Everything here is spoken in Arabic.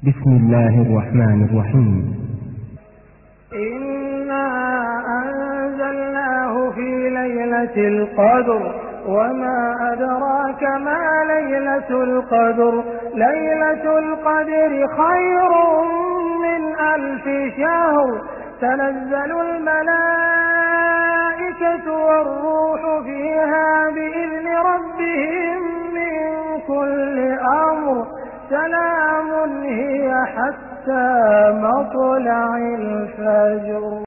بسم الله الرحمن الرحيم. إنا أنزلناه في ليلة القدر وما أدراك ما ليلة القدر. ليلة القدر خير من 1000 شهر. تنزل الملائكة والروح فيها بإذن ربهم من كل أمر. سلام هي حتى مطلع الفجر.